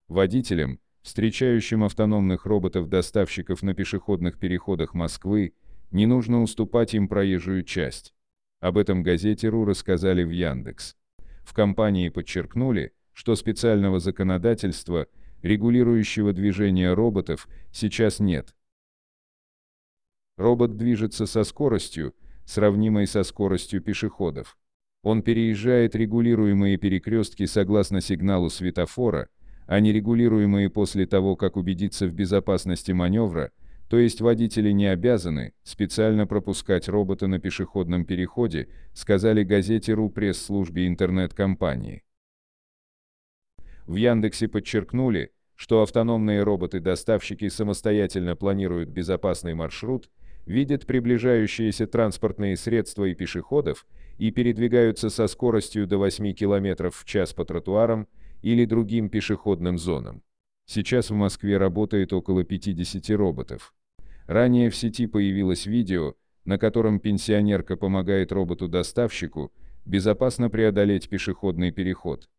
Водителям, встречающим автономных роботов-доставщиков на пешеходных переходах Москвы, не нужно уступать им проезжую часть. Об этом газете.ру рассказали в Яндекс. В компании подчеркнули, что специального законодательства, регулирующего движение роботов, сейчас нет. Робот движется со скоростью, сравнимой со скоростью пешеходов. Он переезжает регулируемые перекрестки согласно сигналу светофора, а не регулируемые после того, как убедиться в безопасности маневра, то есть водители не обязаны специально пропускать робота на пешеходном переходе, сказали газете.ру пресс-службе интернет-компании. В Яндексе подчеркнули, что автономные роботы-доставщики самостоятельно планируют безопасный маршрут, видят приближающиеся транспортные средства и пешеходов и передвигаются со скоростью до 8 км в час по тротуарам или другим пешеходным зонам. Сейчас в Москве работает около 50 роботов. Ранее в сети появилось видео, на котором пенсионерка помогает роботу-доставщику безопасно преодолеть пешеходный переход.